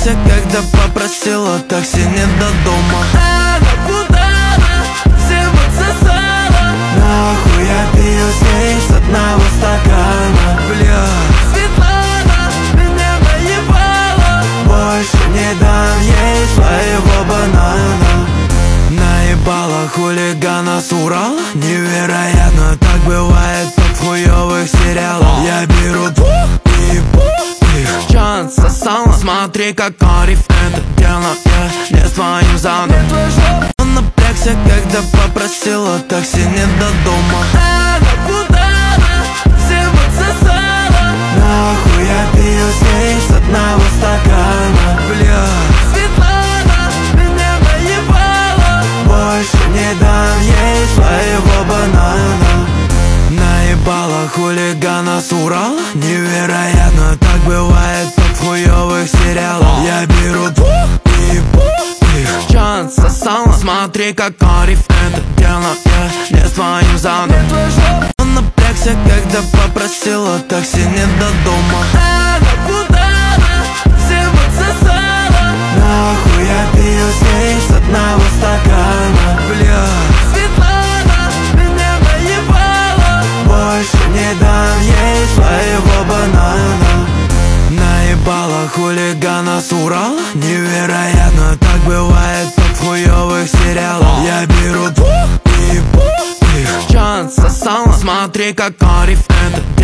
напрягся, когда попросила такси не до дома. Куда она всем отсосала? Нахуй я пью с ней с одного стакана. Бля, Светлана меня наебала. Больше не дам ей своего банана. Наебала хулигана с Урала. Невероятно, так бывает в хуёвых сериалах. Я беру двух и их чан сосала. Смотри, как Ариф это делает не с твоим задом. Он напрягся, когда попросила такси не до дома. Куда она всем отсосала? Нахуй я пью с ней с одного стакана. Бля, Светлана меня наебала. Больше не дам ей своего банана. Наебала хулигана с Урала. Невероятно, так бывает в хуёвых сериалах. Я беру двух и их чан сосала. Смотри, как Ариф это делает не с твоим задом. Он напрягся, когда попросила такси не до дома. Куда она всем отсосала? Нахуй я пью с ней с одного стакана. Бля, Светлана меня наебала. Больше не дам ей своего банана. Наебала хулигана с Урала. Невероятно, так бывает в хуёвых сериалах. Я беру двух и их чан сосала. Смотри, как Ариф это